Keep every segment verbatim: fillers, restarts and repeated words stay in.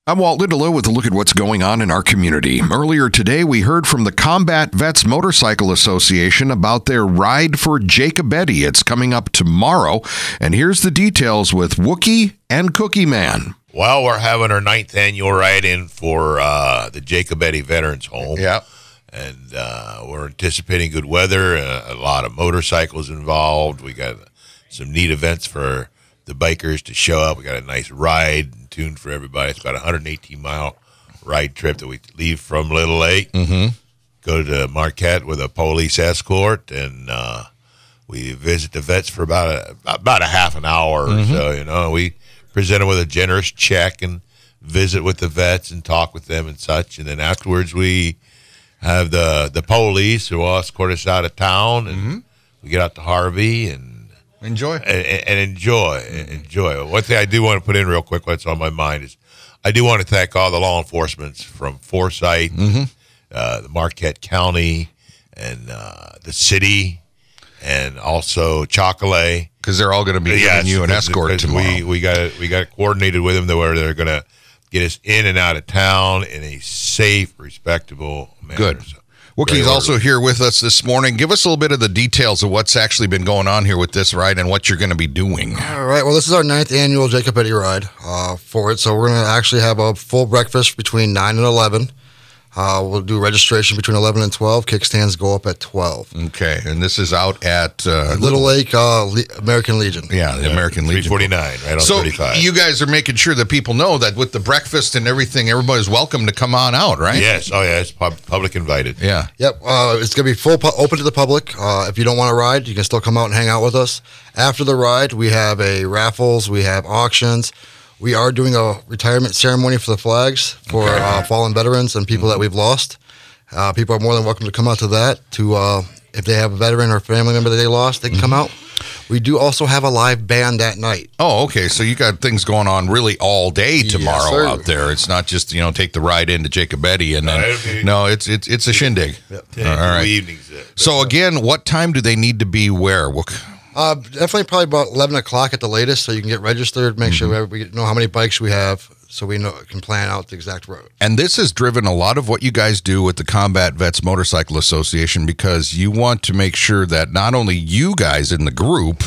I'm Walt Lindelof with a look at what's going on in our community. Earlier today, we heard from the Combat Vets Motorcycle Association about their Ride for Jacobetti. It's coming up tomorrow, and here's the details with Wookie and Cookie Man. Well, we're having our ninth annual ride-in for uh, the Jacobetti Veterans Home. Yeah. And uh, we're anticipating good weather, uh, a lot of motorcycles involved. We got some neat events for the bikers to show up. We got a nice ride and tune for everybody. It's about a one hundred eighteen mile ride trip that we leave from Little Lake, Mm-hmm. go to Marquette with a police escort, and uh, we visit the vets for about a, about a half an hour Mm-hmm. or so. You know, we present them with a generous check and visit with the vets and talk with them and such. And then afterwards, we have the the police who will escort us out of town, and Mm-hmm. we get out to Harvey and Enjoy. and, and enjoy, enjoy. One thing I do want to put in real quick, what's on my mind is, I do want to thank all the law enforcement from Forsyth, Mm-hmm. uh, the Marquette County, and uh, the city, and also Chocolate. Because they're all going to be giving Yes, you an because- escort because tomorrow. We we got it we got it coordinated with them to where they're going to get us in and out of town in a safe, respectable manner. Good. So, Wookie's very also orderly. here with us this morning. Give us a little bit of the details of what's actually been going on here with this ride and what you're going to be doing. All right. Well, this is our ninth annual Jacobetti ride uh, for it. So we're going to actually have a full breakfast between nine and eleven. Uh, we'll do registration between eleven and twelve. Kickstands go up at twelve. Okay, and this is out at uh, Little Lake uh, Le- American Legion. Yeah, the American three Legion. forty-nine, right on So thirty-five. you guys are making sure that people know that with the breakfast and everything, everybody's welcome to come on out, right? Yes, oh yeah, it's pub- public invited. Yeah. Yep. Uh, it's going to be full pu- open to the public. Uh, if you don't want to ride, you can still come out and hang out with us. After the ride, we have a raffles. We have auctions. We are doing a retirement ceremony for the flags for Okay. uh, fallen veterans and people that we've lost. Uh, people are more than welcome to come out to that. To uh, if they have a veteran or family member that they lost, they can come out. We do also have a live band that night. Oh, okay. So you got things going on really all day tomorrow sir. out there. It's not just, you know, take the ride into Jacobetti and then it'll be- no, it's it's it's a shindig. Ten All right. evenings. there. So again, what time do they need to be where? Wook? Uh, definitely probably about eleven o'clock at the latest, so you can get registered, make sure we know how many bikes we have, so we know can plan out the exact route. And this has driven a lot of what you guys do with the Combat Vets Motorcycle Association, because you want to make sure that not only you guys in the group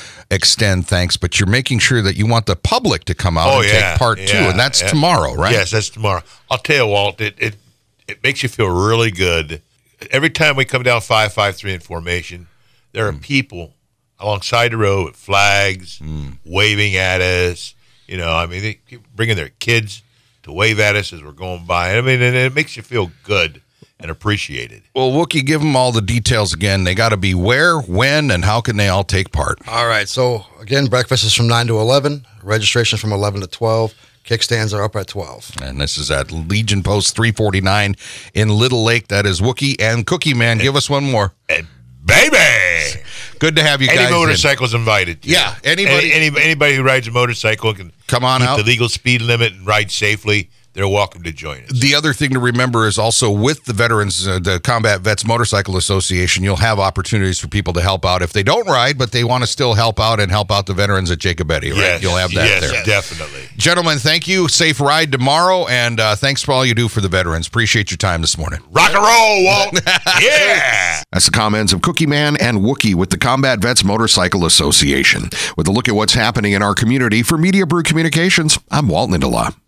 extend thanks, but you're making sure that you want the public to come out Oh, and yeah, take part too. yeah, And that's yeah. tomorrow, right? Yes, that's tomorrow. I'll tell you, Walt, it, it it makes you feel really good. Every time we come down five five three in formation, there are Mm. people alongside the road with flags, Mm. waving at us. You know, I mean, they keep bringing their kids to wave at us as we're going by. I mean, and it makes you feel good and appreciated. Well, Wookie, give them all the details again. They got to be where, when, and how can they all take part? All right, so again, breakfast is from nine to eleven, registration from eleven to twelve, kickstands are up at twelve. And this is at Legion Post three forty-nine in Little Lake. That is Wookie and Cookie Man. Give us one more. And baby! Good to have you Any guys in. motorcycle's invited. too. Yeah, anybody- Any, any- anybody who rides a motorcycle can Come on keep out. the legal speed limit and ride safely. They're welcome to join us. The other thing to remember is also with the veterans, uh, the Combat Vets Motorcycle Association, you'll have opportunities for people to help out if they don't ride, but they want to still help out and help out the veterans at Jacobetti, right? Yes, You'll have that yes, there. definitely. Gentlemen, thank you. Safe ride tomorrow, and uh, thanks for all you do for the veterans. Appreciate your time this morning. Rock and roll, Walt. Yeah. That's the comments of Cookie Man and Wookie with the Combat Vets Motorcycle Association. With a look at what's happening in our community, for Media Brew Communications, I'm Walt Lindelof.